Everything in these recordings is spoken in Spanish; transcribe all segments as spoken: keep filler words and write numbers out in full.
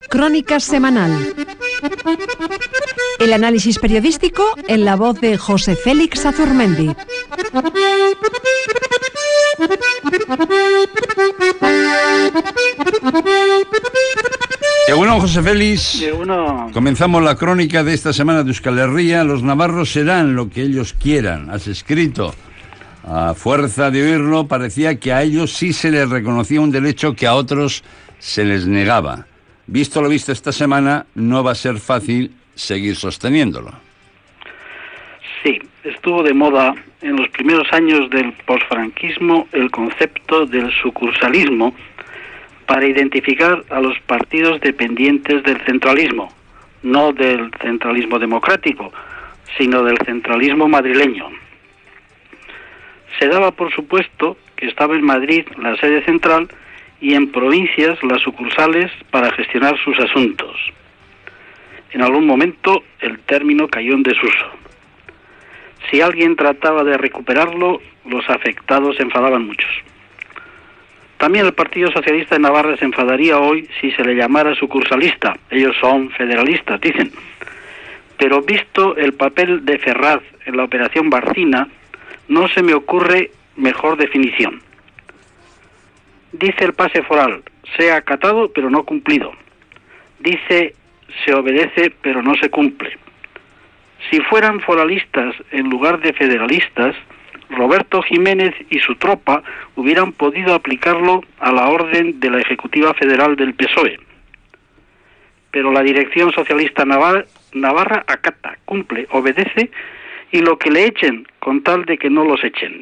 Crónica semanal. El análisis periodístico en la voz de José Félix Azurmendi. Y bueno, José Félix, y bueno... comenzamos la crónica de esta semana de Euskal Herria. Los navarros serán lo que ellos quieran, has escrito. A fuerza de oírlo, parecía que a ellos sí se les reconocía un derecho que a otros se les negaba. Visto lo visto esta semana, no va a ser fácil seguir sosteniéndolo. Sí, estuvo de moda en los primeros años del posfranquismo el concepto del sucursalismo para identificar a los partidos dependientes del centralismo, no del centralismo democrático, sino del centralismo madrileño. Se daba por supuesto que estaba en Madrid la sede central y en provincias las sucursales para gestionar sus asuntos. En algún momento el término cayó en desuso. Si alguien trataba de recuperarlo, los afectados se enfadaban muchos. También el Partido Socialista de Navarra se enfadaría hoy si se le llamara sucursalista. Ellos son federalistas, dicen. Pero visto el papel de Ferraz en la operación Barcina, no se me ocurre mejor definición. Dice el pase foral, se ha acatado pero no cumplido. Dice, se obedece pero no se cumple. Si fueran foralistas en lugar de federalistas, Roberto Jiménez y su tropa hubieran podido aplicarlo a la orden de la Ejecutiva Federal del P S O E. Pero la Dirección Socialista Navar- Navarra acata, cumple, obedece y lo que le echen con tal de que no los echen.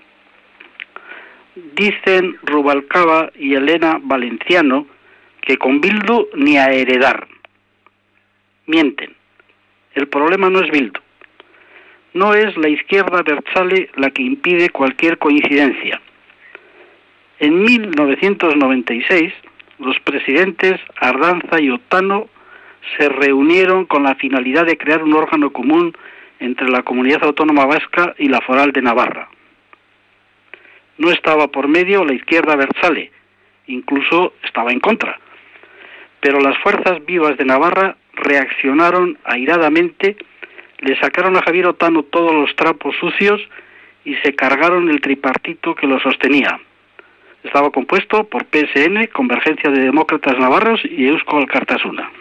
Dicen Rubalcaba y Elena Valenciano que con Bildu ni a heredar. Mienten. El problema no es Bildu. No es la izquierda abertzale la que impide cualquier coincidencia. En mil novecientos noventa y seis, los presidentes Ardanza y Otano se reunieron con la finalidad de crear un órgano común entre la Comunidad Autónoma Vasca y la Foral de Navarra. No estaba por medio la izquierda abertzale, incluso estaba en contra. Pero las fuerzas vivas de Navarra reaccionaron airadamente, le sacaron a Javier Otano todos los trapos sucios y se cargaron el tripartito que lo sostenía. Estaba compuesto por P S N, Convergencia de Demócratas Navarros y Eusko Alkartasuna.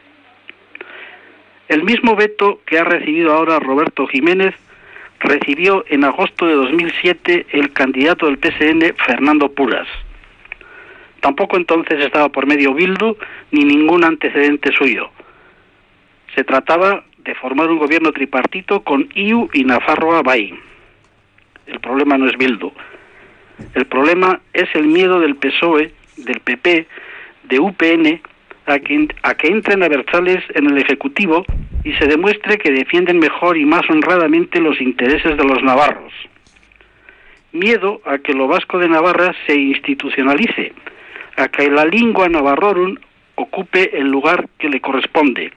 El mismo veto que ha recibido ahora Roberto Jiménez recibió en agosto de dos mil siete el candidato del P S N, Fernando Puras. Tampoco entonces estaba por medio Bildu ni ningún antecedente suyo. Se trataba de formar un gobierno tripartito con I U y Nafarroa Bai. El problema no es Bildu. El problema es el miedo del P S O E, del P P, de U P N, a que, a que entren abertzales en el Ejecutivo y se demuestre que defienden mejor y más honradamente los intereses de los navarros. Miedo a que lo vasco de Navarra se institucionalice, a que la lingua navarrorum ocupe el lugar que le corresponde.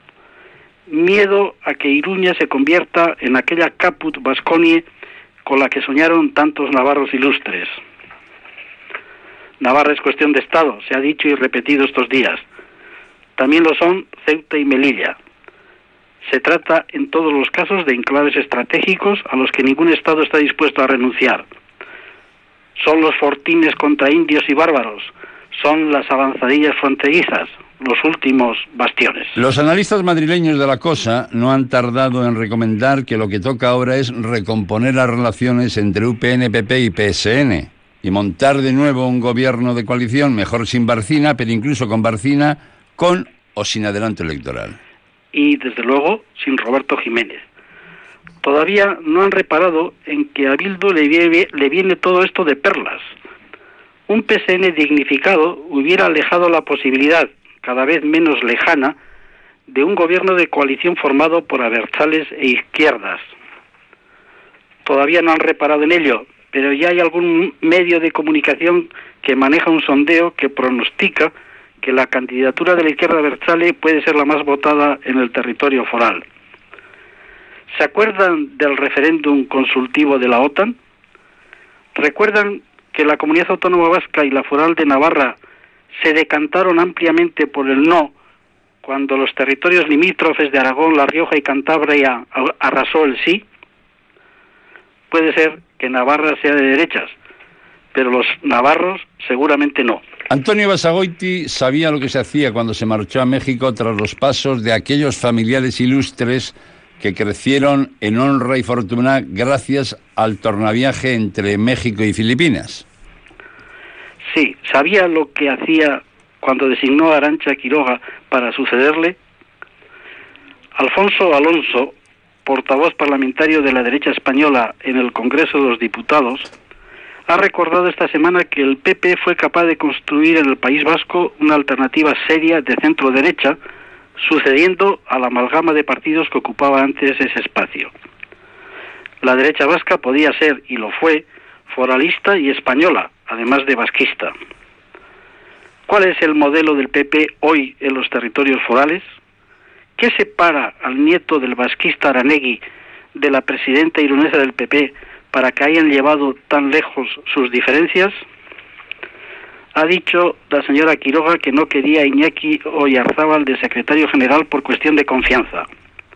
Miedo a que Iruña se convierta en aquella caput Vasconie con la que soñaron tantos navarros ilustres. Navarra es cuestión de Estado, se ha dicho y repetido estos días. También lo son Ceuta y Melilla. Se trata en todos los casos de enclaves estratégicos a los que ningún Estado está dispuesto a renunciar. Son los fortines contra indios y bárbaros, son las avanzadillas fronterizas, los últimos bastiones. Los analistas madrileños de la cosa no han tardado en recomendar que lo que toca ahora es recomponer las relaciones entre U P N, P P y P S N y montar de nuevo un gobierno de coalición, mejor sin Barcina, pero incluso con Barcina, con o sin adelanto electoral. Y, desde luego, sin Roberto Jiménez. Todavía no han reparado en que a Bildu le viene, le viene todo esto de perlas. Un P S N dignificado hubiera alejado la posibilidad, cada vez menos lejana, de un gobierno de coalición formado por abertzales e izquierdas. Todavía no han reparado en ello, pero ya hay algún medio de comunicación que maneja un sondeo que pronostica que la candidatura de la izquierda abertzale puede ser la más votada en el territorio foral. ¿Se acuerdan del referéndum consultivo de la OTAN? ¿Recuerdan que la Comunidad Autónoma Vasca y la Foral de Navarra se decantaron ampliamente por el no cuando los territorios limítrofes de Aragón, La Rioja y Cantabria arrasó el sí. Puede ser que Navarra sea de derechas, pero los navarros seguramente no. Antonio Basagoiti sabía lo que se hacía cuando se marchó a México tras los pasos de aquellos familiares ilustres que crecieron en honra y fortuna gracias al tornaviaje entre México y Filipinas. Sí, sabía lo que hacía cuando designó a Arantxa Quiroga para sucederle. Alfonso Alonso, portavoz parlamentario de la derecha española en el Congreso de los Diputados, ha recordado esta semana que el P P fue capaz de construir en el País Vasco una alternativa seria de centro-derecha, sucediendo a la amalgama de partidos que ocupaba antes ese espacio. La derecha vasca podía ser, y lo fue, foralista y española, además de vasquista. ¿Cuál es el modelo del P P hoy en los territorios forales? ¿Qué separa al nieto del vasquista Aranegui de la presidenta irunesa del P P para que hayan llevado tan lejos sus diferencias? Ha dicho la señora Quiroga que no quería a Iñaki Oyarzábal de secretario general por cuestión de confianza.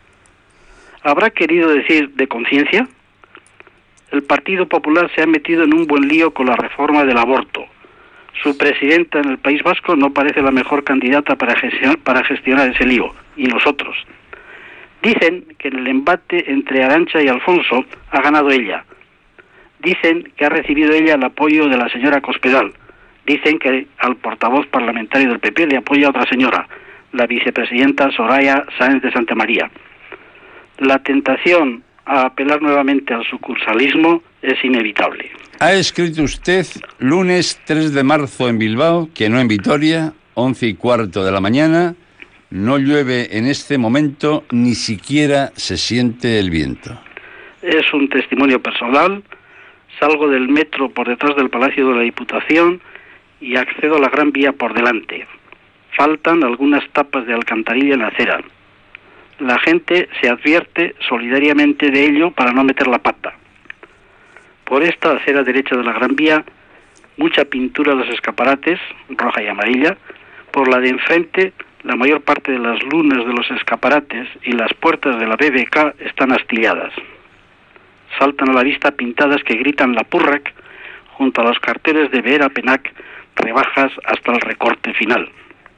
¿Habrá querido decir de conciencia? El Partido Popular se ha metido en un buen lío con la reforma del aborto. Su presidenta en el País Vasco no parece la mejor candidata para gestionar, para gestionar ese lío, y los otros. Dicen que en el embate entre Arantxa y Alfonso ha ganado ella. Dicen que ha recibido ella el apoyo de la señora Cospedal. Dicen que al portavoz parlamentario del P P le apoya otra señora, la vicepresidenta Soraya Sáenz de Santamaría. La tentación a apelar nuevamente al sucursalismo es inevitable. Ha escrito usted lunes tres de marzo en Bilbao, que no en Vitoria, once y cuarto de la mañana, no llueve en este momento, ni siquiera se siente el viento. Es un testimonio personal. Salgo del metro por detrás del Palacio de la Diputación y accedo a la Gran Vía por delante. Faltan algunas tapas de alcantarilla en la acera. La gente se advierte solidariamente de ello para no meter la pata. Por esta acera derecha de la Gran Vía, mucha pintura de los escaparates, roja y amarilla. Por la de enfrente, la mayor parte de las lunas de los escaparates y las puertas de la B B K están astilladas. Saltan a la vista pintadas que gritan la Purrac junto a los carteles de Vera Penac, rebajas hasta el recorte final.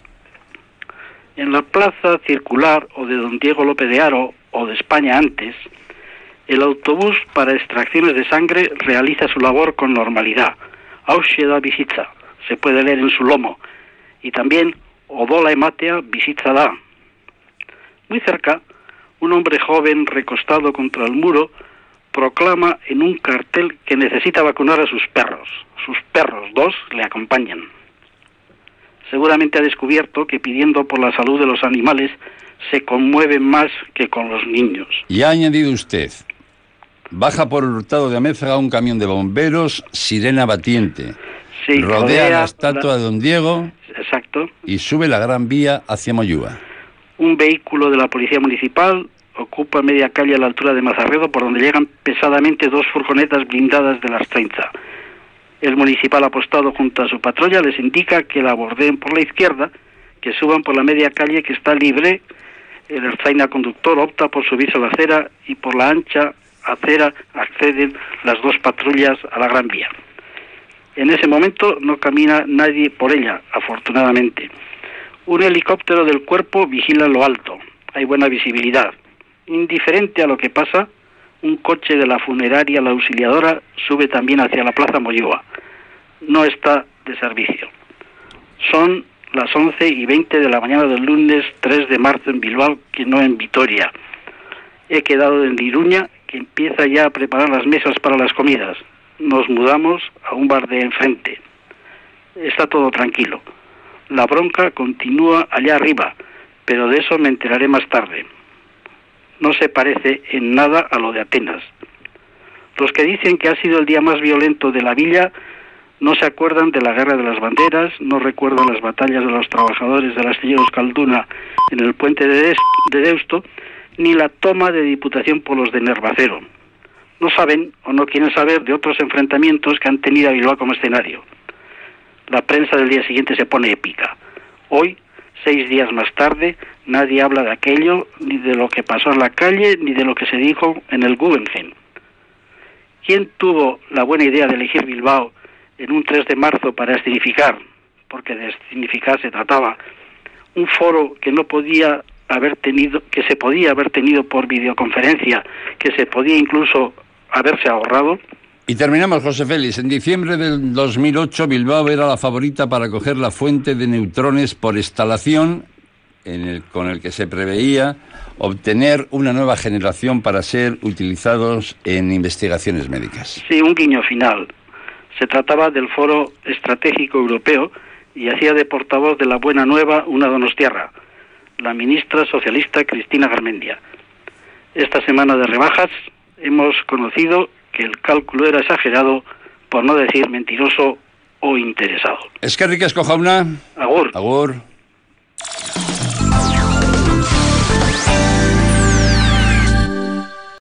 En la plaza circular o de Don Diego López de Haro o de España antes, el autobús para extracciones de sangre realiza su labor con normalidad. Hauxe da bizitza, se puede leer en su lomo, y también odola ematea bizitza da. Muy cerca, un hombre joven recostado contra el muro proclama en un cartel que necesita vacunar a sus perros. Sus perros, dos, le acompañan. Seguramente ha descubierto que pidiendo por la salud de los animales se conmueven más que con los niños. Y ha añadido usted, baja por el Hurtado de Amézaga un camión de bomberos, sirena batiente. Sí, rodea, rodea la estatua la... de Don Diego. Exacto. Y sube la Gran Vía hacia Moyúa. Un vehículo de la Policía Municipal ocupa media calle a la altura de Mazarredo, por donde llegan pesadamente dos furgonetas blindadas de las treinta. El municipal apostado junto a su patrulla les indica que la bordeen por la izquierda, que suban por la media calle que está libre. El ertzaina conductor opta por subirse a la acera y por la ancha acera acceden las dos patrullas a la Gran Vía. En ese momento no camina nadie por ella, afortunadamente. Un helicóptero del cuerpo vigila lo alto. Hay buena visibilidad. Indiferente a lo que pasa, un coche de la funeraria La Auxiliadora sube también hacia la Plaza Moyúa. No está de servicio. Son las once y veinte de la mañana del lunes tres de marzo en Bilbao, que no en Vitoria. He quedado en Iruña, que empieza ya a preparar las mesas para las comidas. Nos mudamos a un bar de enfrente. Está todo tranquilo. La bronca continúa allá arriba, pero de eso me enteraré más tarde. No se parece en nada a lo de Atenas. Los que dicen que ha sido el día más violento de la villa no se acuerdan de la Guerra de las Banderas, no recuerdan las batallas de los trabajadores del astillero Euskalduna en el puente de, de Deusto, ni la toma de Diputación por los de Nervacero. No saben o no quieren saber de otros enfrentamientos que han tenido a Bilbao como escenario. la prensa del día siguiente se pone épica. Hoy, seis días más tarde, nadie habla de aquello, ni de lo que pasó en la calle, ni de lo que se dijo en el Guggenheim. ¿Quién tuvo la buena idea de elegir Bilbao en un tres de marzo para escenificar, porque de escenificar se trataba, un foro que no podía haber tenido, que se podía haber tenido por videoconferencia, que se podía incluso haberse ahorrado? Y terminamos, José Félix. En diciembre del dos mil ocho, Bilbao era la favorita para coger la fuente de neutrones por instalación, en el, con el que se preveía obtener una nueva generación para ser utilizados en investigaciones médicas. Sí, un guiño final. Se trataba del Foro Estratégico Europeo y hacía de portavoz de la Buena Nueva una donostiarra, la ministra socialista Cristina Garmendia. Esta semana de rebajas hemos conocido que el cálculo era exagerado, por no decir mentiroso o interesado. Eskerrik asko, jauna. Agur. Agur.